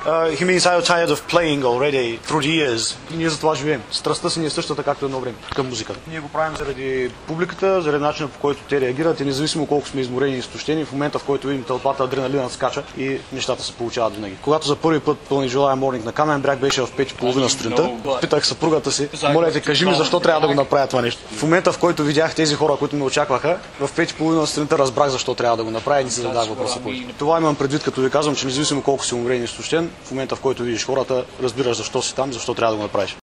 He means how tired of playing already through the years. И ние за това живеем. Страстта си не е същата, както едно време към музиката. Ние го правим заради публиката, заради начина, по който те реагират и независимо колко сме изморени и изтощени, в момента, в който видим тълпата, адреналинът скача и нещата се получават винаги. Когато за първи път Пълни желая Морнинг на Камен бряг беше в 5:30 сутринта, питах съпругата си: моля те, кажи ми защо трябва да го направя това нещо. В момента, в който видях тези хора, които ме очакваха, в 5:30 сутринта разбрах защо трябва да го направя и не си задах въпроса повече. Това имам предвид, като ви казвам, че независимо колко си уморен и изтощен, в момента, в който видиш хората, разбираш защо си там, защо трябва да го направиш.